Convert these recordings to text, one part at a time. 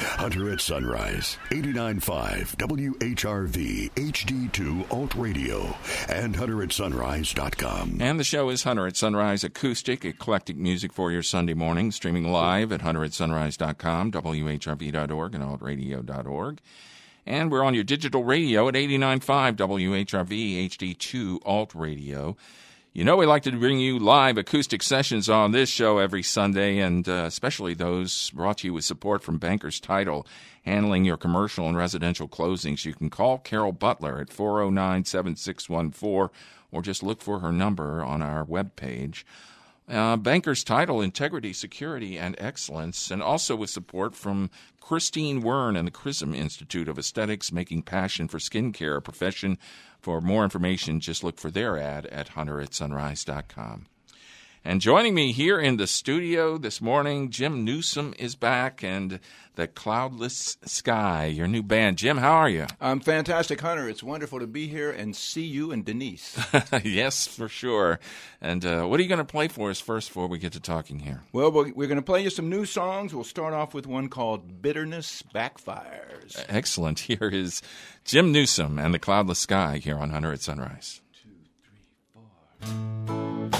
Hunter at Sunrise, 89.5 WHRV HD2 Alt Radio, and hunteratsunrise.com. And the show is Hunter at Sunrise Acoustic, eclectic music for your Sunday morning, streaming live at hunteratsunrise.com, WHRV.org, and altradio.org. And we're on your digital radio at 89.5 WHRV HD2 Alt Radio. You know we like to bring you live acoustic sessions on this show every Sunday, and especially those brought to you with support from Bankers Title, handling your commercial and residential closings. You can call Carol Butler at 409-7614, or just look for her number on our webpage. Bankers Title, integrity, security, and excellence, and also with support from Christine Wern and the Chrism Institute of Aesthetics, making passion for skincare a profession. For more information, just look for their ad at hunteratsunrise.com. And joining me here in the studio this morning, Jim Newsom is back, and the Cloudless Sky, your new band. Jim, how are you? I'm fantastic, Hunter. It's wonderful to be here and see you and Denise. Yes, for sure. And what are you going to play for us first before we get to talking here? Well, we're going to play you some new songs. We'll start off with one called Bitterness Backfires. Excellent. Here is Jim Newsom and the Cloudless Sky here on Hunter at Sunrise. 2, 3, 4.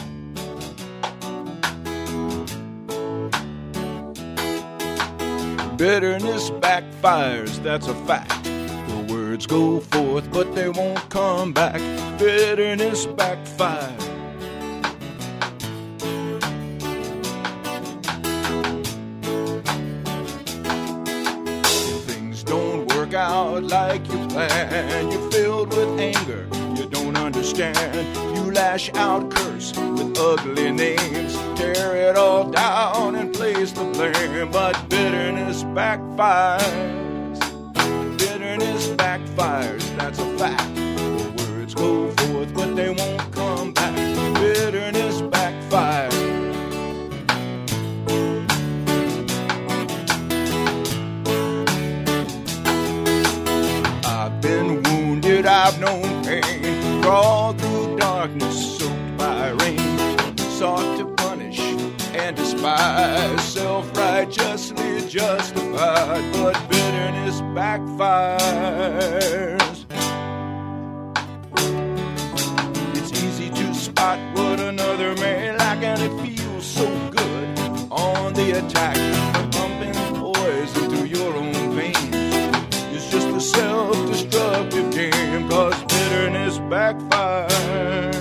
Bitterness backfires, that's a fact. The words go forth, but they won't come back. Bitterness backfires. If things don't work out like you plan, you're filled with anger, you don't understand. You lash out, curse with ugly names, tear it all down and place the blame. But bitterness backfires. Bitterness backfires, that's a fact. The words go forth, but they won't come back. Bitterness backfires. I've been wounded, I've known pain, crawled through darkness, soaked by rain, sought to punish and despise, self-righteously justified, but bitterness backfires. It's easy to spot what another may lack, and it feels so good on the attack, pumping poison through your own veins. It's just a self-destructive game, 'cause bitterness backfires.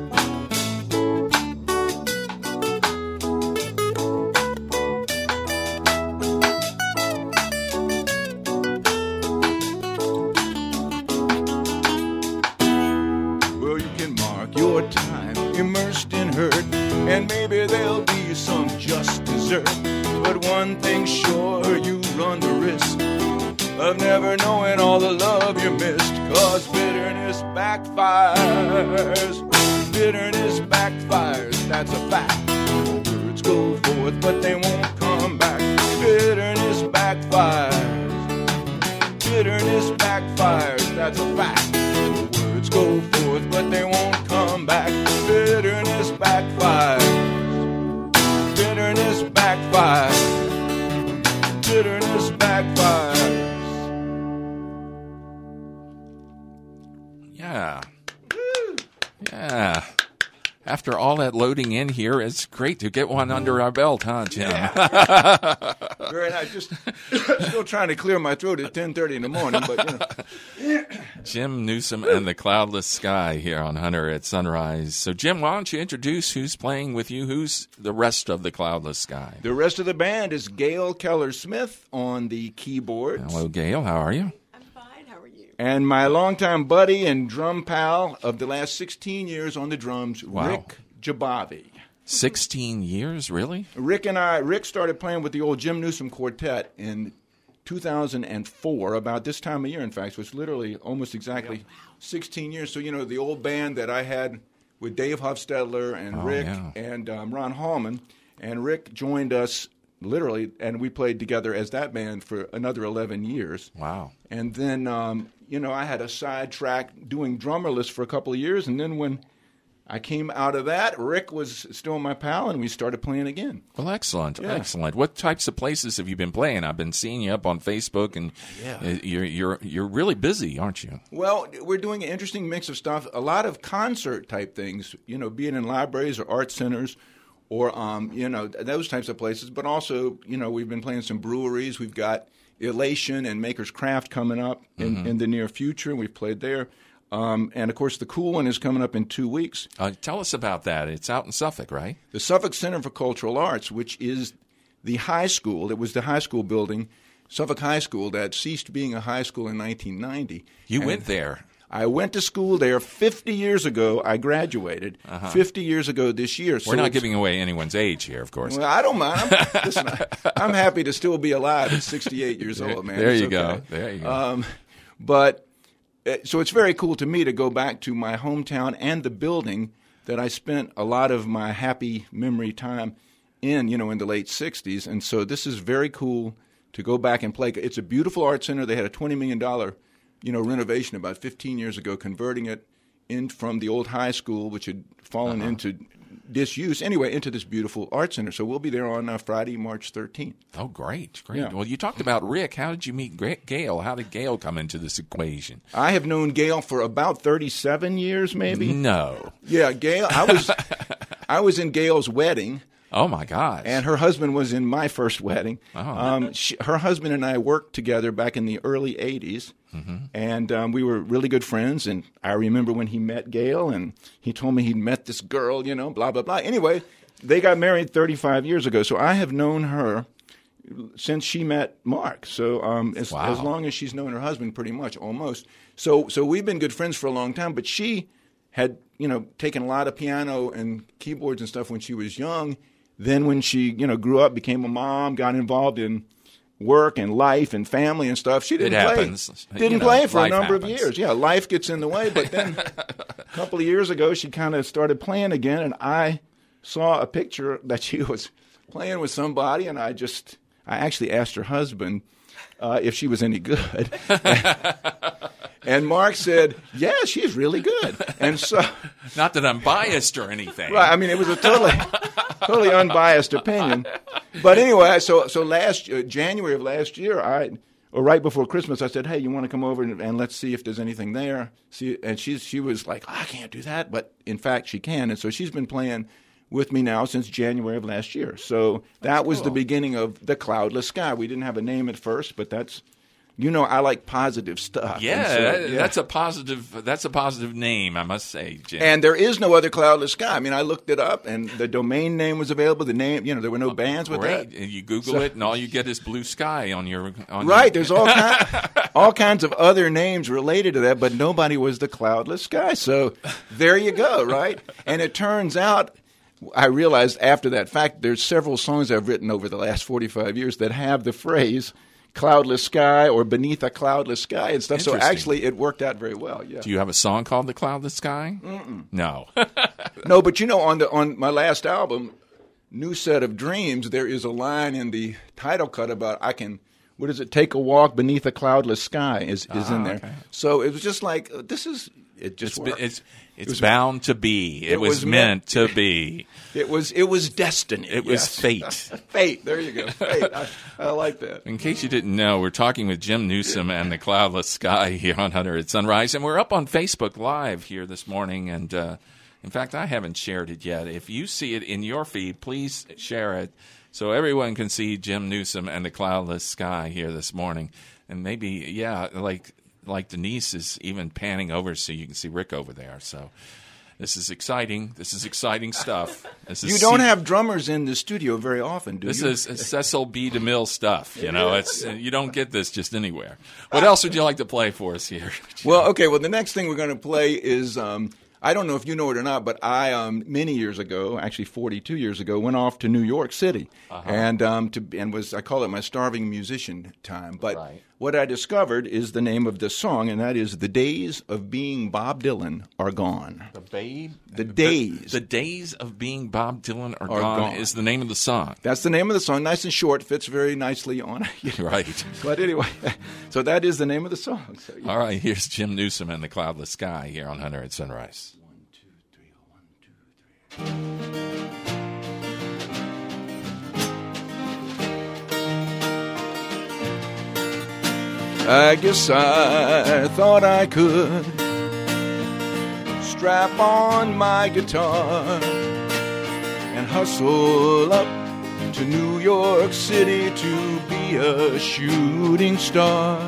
Well, you can mark your time immersed in hurt, and maybe there'll be some just desert. But one thing's sure, you run the risk of never knowing all the love you missed, 'cause bitterness backfires. Bitterness backfires, that's a fact. Words go forth, but they won't come back. Bitterness backfires. Bitterness backfires, that's a fact. Words go forth, but they won't come back. Bitterness backfires. Bitterness backfires. Bitterness backfires. Yeah. Yeah. After all that loading in here, it's great to get one under our belt, huh, Jim? Yeah. Very nice. Just still trying to clear my throat at 10:30 in the morning, but you know. Jim Newsom and the Cloudless Sky here on Hunter at Sunrise. So, Jim, why don't you introduce who's playing with you? Who's the rest of the Cloudless Sky? The rest of the band is Gail Keller-Smith on the keyboards. Hello, Gail. How are you? And my longtime buddy and drum pal of the last 16 years on the drums, Wow. Rick Jabavi. 16 years, really? Rick started playing with the old Jim Newsom Quartet in 2004, about this time of year, in fact. So it's literally almost exactly 16 years. So, you know, the old band that I had with Dave Hofstadler and Rick and Ron Hallman, and Rick joined us literally, and we played together as that band for another 11 years. Wow. And then, you know, I had a side track doing drummerless for a couple of years, and then when I came out of that. Rick was still my pal, and we started playing again. Well, excellent, Yeah. excellent. What types of places have you been playing? I've been seeing you up on Facebook, and you're really busy, aren't you? Well, we're doing an interesting mix of stuff. A lot of concert type things, being in libraries or art centers, or those types of places. But also, we've been playing some breweries. We've got Elation and Maker's Craft coming up in the near future. We've played there. And, of course, the cool one is coming up in 2 weeks. Tell us about that. It's out in Suffolk, right? The Suffolk Center for Cultural Arts, which is the high school. It was the high school building, Suffolk High School, that ceased being a high school in 1990. You went there. I went to school there 50 years ago. I graduated 50 years ago this year. So We're not giving away anyone's age here, of course. Well, I don't mind. I'm happy to still be alive at 68 years old, man. There It's you okay. go. There you go. So it's very cool to me to go back to my hometown and the building that I spent a lot of my happy memory time in the late 60s. And so this is very cool to go back and play. It's a beautiful art center. They had a $20 million, renovation about 15 years ago, converting it in from the old high school, which had fallen into disuse, into this beautiful art center. So we'll be there on Friday, March 13th. Oh, great. Yeah. Well, you talked about Rick. How did you meet Gail? How did Gail come into this equation? I have known Gail for about 37 years, maybe. No. Yeah, Gail. I was in Gail's wedding. Oh, my gosh. And her husband was in my first wedding. Oh. Her husband and I worked together back in the early 80s, and we were really good friends. And I remember when he met Gail, and he told me he'd met this girl, blah, blah, blah. Anyway, they got married 35 years ago, so I have known her since she met Mark. So as long as she's known her husband, pretty much, almost. So we've been good friends for a long time, but she had, taken a lot of piano and keyboards and stuff when she was young. Then when she, grew up, became a mom, got involved in work and life and family and stuff, she didn't play. Happens. Didn't play for a life number of happens. years. Yeah, life gets in the way. But then a couple of years ago, she kind of started playing again, and I saw a picture that she was playing with somebody, and I actually asked her husband if she was any good. And Mark said, yeah, she's really good. And so, Not that I'm biased or anything. right, I mean, it was a totally unbiased opinion. But anyway, so January of last year, or right before Christmas, I said, hey, you want to come over and let's see if there's anything there? And she was like, I can't do that. But in fact, she can. And so she's been playing with me now since January of last year. So that was the beginning of The Cloudless Sky. We didn't have a name at first, but that's, I like positive stuff. Yeah, that's a positive name, I must say, Jim. And there is no other Cloudless Sky. I mean, I looked it up, and the domain name was available. The name, there were no bands with Great. that. And you Google it, and all you get is Blue Sky on your Right. There's all kinds of other names related to that, but nobody was The Cloudless Sky. So there you go, right? And it turns out, I realized after that fact, there's several songs I've written over the last 45 years that have the phrase cloudless sky or beneath a cloudless sky and stuff. So actually it worked out very well. Yeah. Do you have a song called The Cloudless Sky? No. No, but on my last album, New Set of Dreams, there is a line in the title cut about take a walk beneath a cloudless sky is in there. Okay. So it was just like, it's bound to be. It was meant to be. It was destiny. It was fate. Fate. There you go. Fate. I like that. In case you didn't know, we're talking with Jim Newsom and The Cloudless Sky here on Hunter at Sunrise, and we're up on Facebook Live here this morning. And in fact, I haven't shared it yet. If you see it in your feed, please share it so everyone can see Jim Newsom and The Cloudless Sky here this morning. And maybe, like Denise is even panning over so you can see Rick over there. So this is exciting. This is exciting stuff. You don't have drummers in the studio very often, do you? This is Cecil B. DeMille stuff. You don't get this just anywhere. What else would you like to play for us here? Well, okay. Well, the next thing we're going to play is I don't know if you know it or not, but I many years ago, actually 42 years ago, went off to New York City, and I call it my starving musician time. But what I discovered is the name of the song, and that is "The Days of Being Bob Dylan Are Gone." The days of being Bob Dylan are gone is the name of the song. That's the name of the song. Nice and short, fits very nicely on it. Right. But anyway, so that is the name of the song. So, All right, here's Jim Newsom and The Cloudless Sky here on Hunter at Sunrise. 1, 2, 3, 1, 2. I guess I thought I could strap on my guitar and hustle up to New York City to be a shooting star.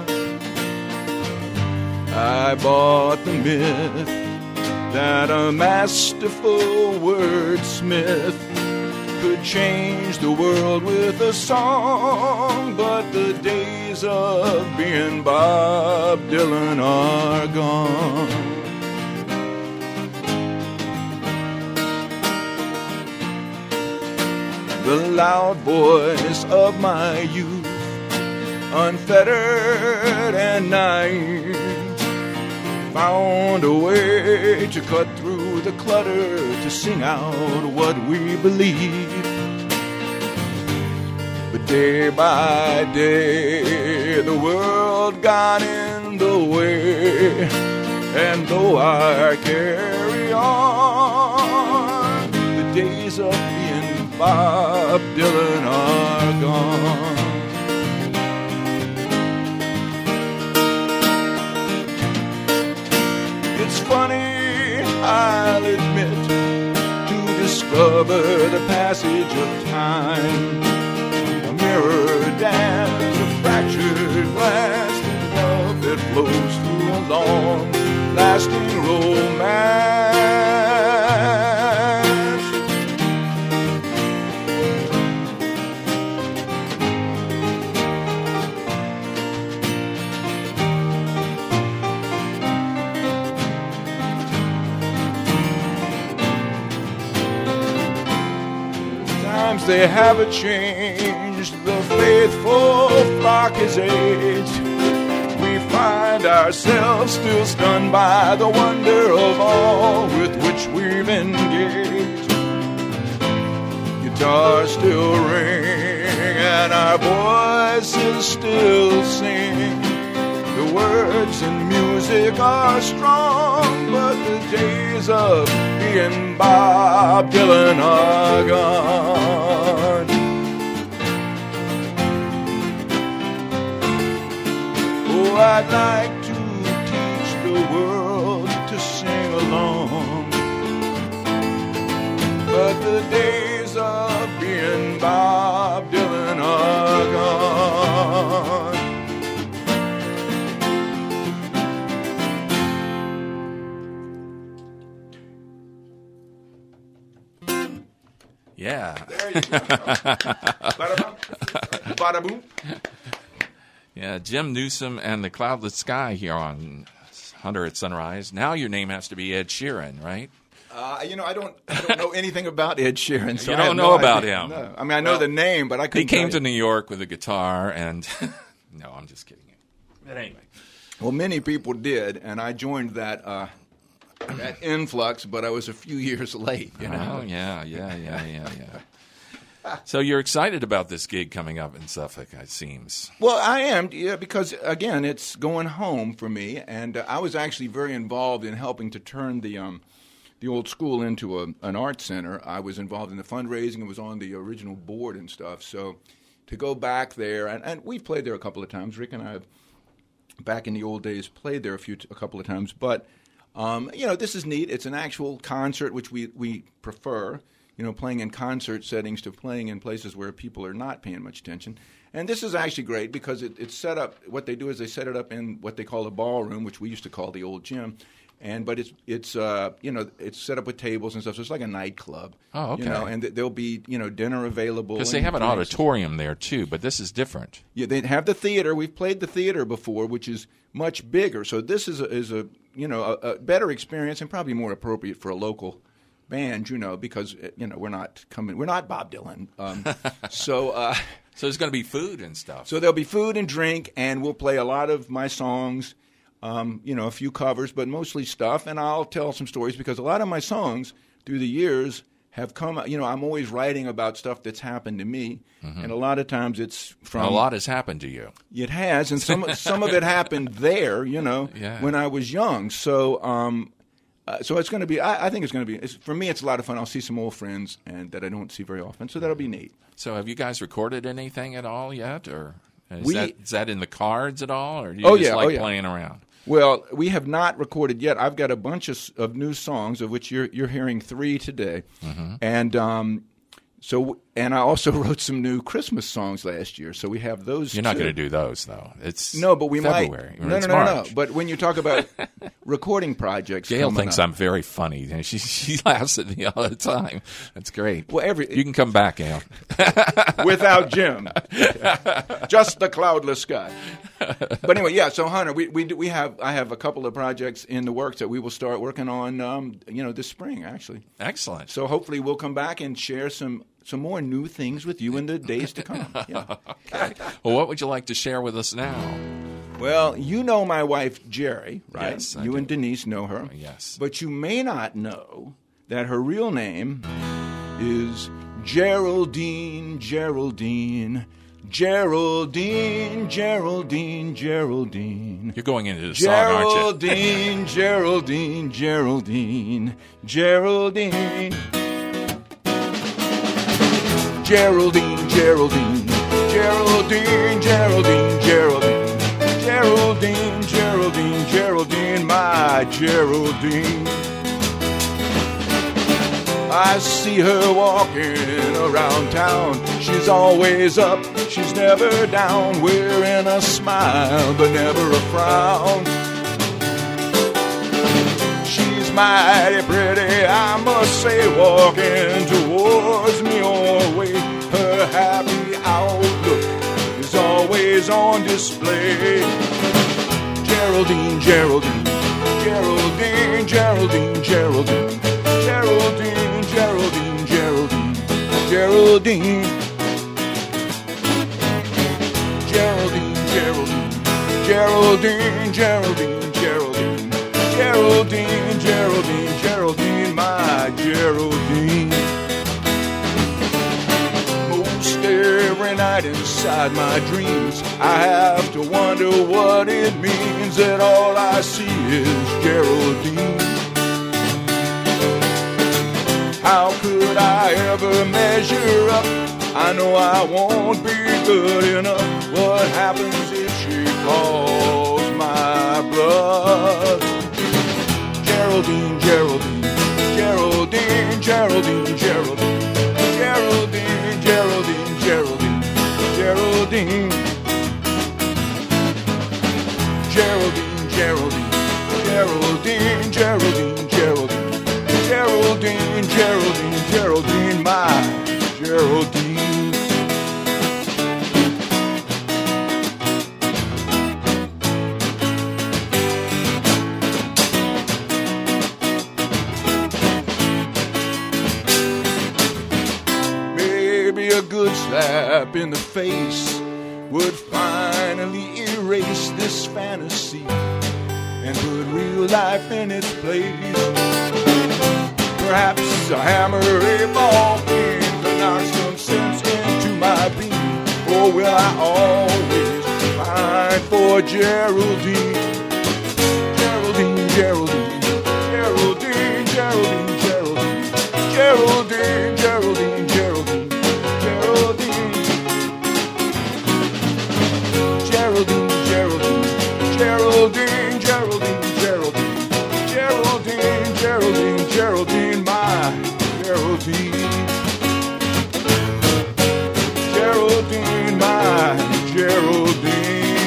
I bought the myth that a masterful wordsmith could change the world with a song, but the days of being Bob Dylan are gone. The loud voice of my youth, unfettered and naive, found a way to cut through the clutter to sing out what we believe. But day by day the world got in the way, and though I carry on, the days of being Bob Dylan are gone. It's funny, I'll admit, to discover the passage of time. A mirror dance, a fractured glass, the love that flows through a long-lasting romance. They haven't changed, the faithful flock is aged. We find ourselves still stunned by the wonder of all with which we've engaged. Guitars still ring and our voices still sing. The words and music are strong, but the days of being Bob Dylan are gone. Oh, I'd like to teach the world to sing along, but the days of being Bob Dylan are gone. Yeah. There you go. Bada boom. Yeah, Jim Newsom and the Cloudless Sky here on Hunter at Sunrise. Now your name has to be Ed Sheeran, right? I don't know anything about Ed Sheeran. So you don't know about idea. him. No. I mean, I know the name, but I couldn't. He came to New York with a guitar, and no, I'm just kidding you. But anyway, well, many people did, and I joined that influx, but I was a few years late. You know? Oh yeah. So you're excited about this gig coming up in Suffolk, it seems. Well, I am, yeah, because, again, it's going home for me, and I was actually very involved in helping to turn the old school into an art center. I was involved in the fundraising and was on the original board and stuff, so to go back there, and we've played there a couple of times. Rick and I have, back in the old days, played there a couple of times, but, this is neat. It's an actual concert, which we prefer. Playing in concert settings to playing in places where people are not paying much attention. And this is actually great because it's set up, what they do is they set it up in what they call a ballroom, which we used to call the old gym. But it's set up with tables and stuff, so it's like a nightclub. Oh, okay. And there'll be, dinner available. Because they have an auditorium there, too, but this is different. Yeah, they have the theater. We've played the theater before, which is much bigger. So this is a better experience and probably more appropriate for a local band, because we're not Bob Dylan. So there's going to be food and stuff. So there'll be food and drink, and we'll play a lot of my songs, a few covers, but mostly stuff, and I'll tell some stories because a lot of my songs through the years have come. I'm always writing about stuff that's happened to me, and a lot of times it's from. A lot has happened to you. It has, and some of it happened there, when I was young. So. So it's going to be. I think it's going to be. For me, it's a lot of fun. I'll see some old friends and that I don't see very often. So that'll be neat. So have you guys recorded anything at all yet, or is that in the cards at all, or do you playing around? Well, we have not recorded yet. I've got a bunch of new songs, of which you're hearing 3 today, and and I also wrote some new Christmas songs last year. So we have those. You're not going to do those though. It's but we February. might. No. But when you talk about recording projects, Gail thinks I'm very funny. And she laughs at me all the time. That's great. Well, you can come back, Gail. Without Jim, just the cloudless sky. But anyway, yeah. So Hunter, I have a couple of projects in the works that we will start working on. This spring actually. Excellent. So hopefully we'll come back and share some more new things with you in the days to come. Yeah. Okay. Well, what would you like to share with us now? Well, you know my wife, Jerry, right? Yes, you and Denise know her. Yes. But you may not know that her real name is Geraldine. You're going into the song, aren't you? Geraldine. Geraldine. Geraldine, my Geraldine. I see her walking around town. She's always up, she's never down, wearing a smile but never a frown. She's mighty pretty, I must say, walking towards me always. Her happy outlook is always on display. Geraldine. Geraldine. Geraldine, my Geraldine. Most every night inside my dreams, I have to wonder what it means that all I see is Geraldine. How could I ever measure up? I know I won't be good enough. What happens if she calls my bluff? Geraldine, Geraldine, my Geraldine. Maybe a good slap in the face would finally erase this fantasy and put real life in its place. Perhaps a hammer, a ball pin could knock some sense into my being. Or will I always pine for Geraldine? Geraldine, Geraldine, Geraldine, Geraldine, Geraldine, Geraldine, Geraldine, Geraldine, Geraldine, Geraldine, Geraldine, Geraldine, Geraldine, Geraldine, Geraldine, Geraldine, my Geraldine. Geraldine, my Geraldine.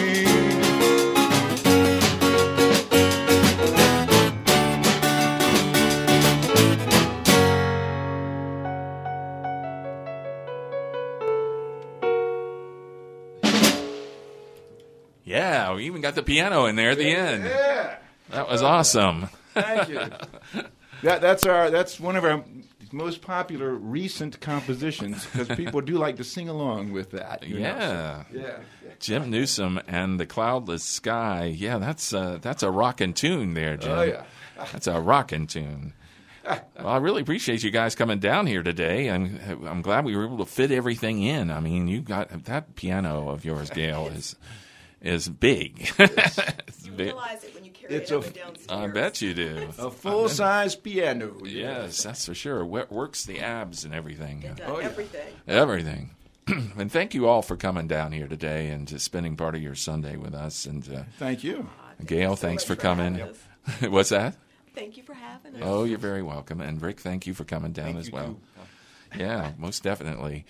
Yeah, we even got the piano in there at the end. Yeah. That was awesome. Thank you. That's one of our most popular recent compositions because people do like to sing along with that. Yeah. Yeah. Jim Newsom and the Cloudless Sky. Yeah, that's a rockin' tune there, Jim. Oh, yeah. That's a rockin' tune. Well, I really appreciate you guys coming down here today. I'm glad we were able to fit everything in. I mean, you got that piano of yours, Gail, is big. It's You big. realize it when you carry It's it a up and downstairs. I bet you do. A full-size piano. Yes, that's for sure. Works the abs and everything. It does Oh, yeah. everything. Everything. And thank you all for coming down here today and just spending part of your Sunday with us. And Thank you. Gail, thanks for coming. having us. What's that? Thank you for having us. Oh, you're very welcome. And Rick, thank you for coming down Thank as you, well. too. Yeah, most definitely.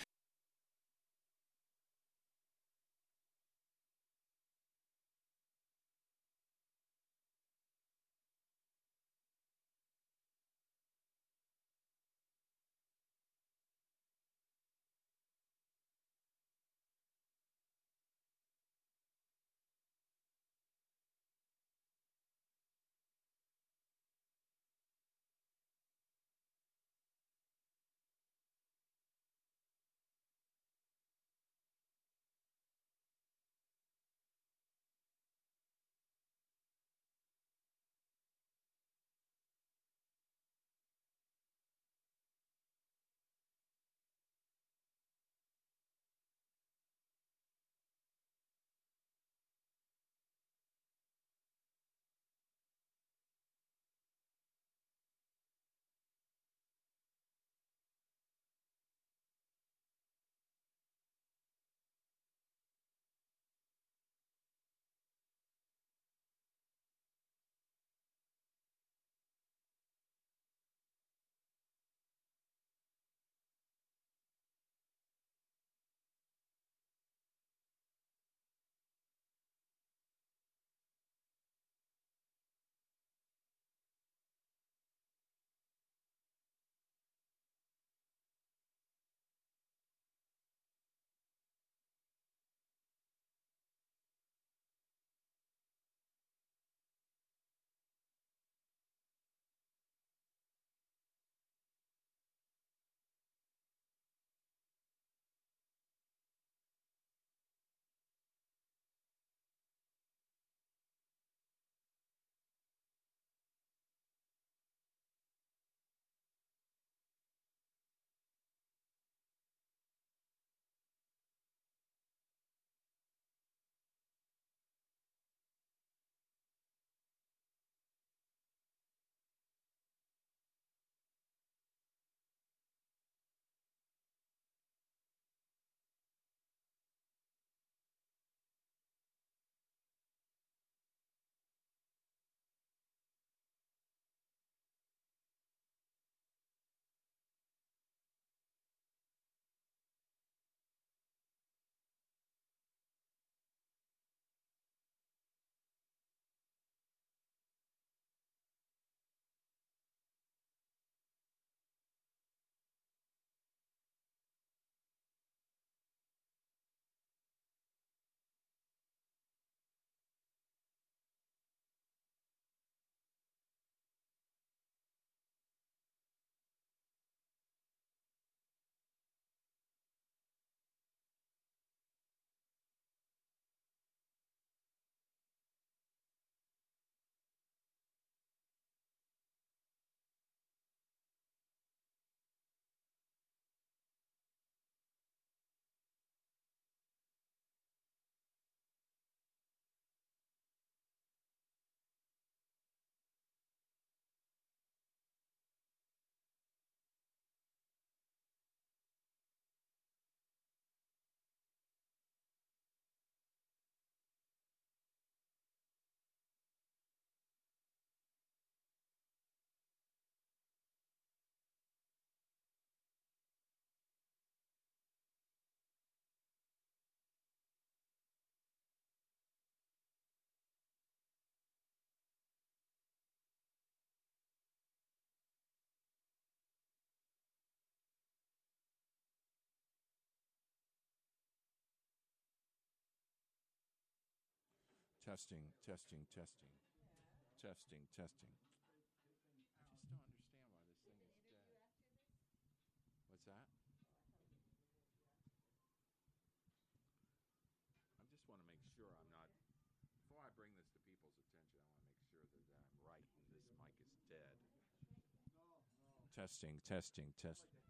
Testing, testing, testing, testing, testing. I just don't understand why this thing is dead. What's that? I just want to make sure I'm not. Before I bring this to people's attention, I want to make sure that I'm right and this mic is dead. Testing, testing, testing.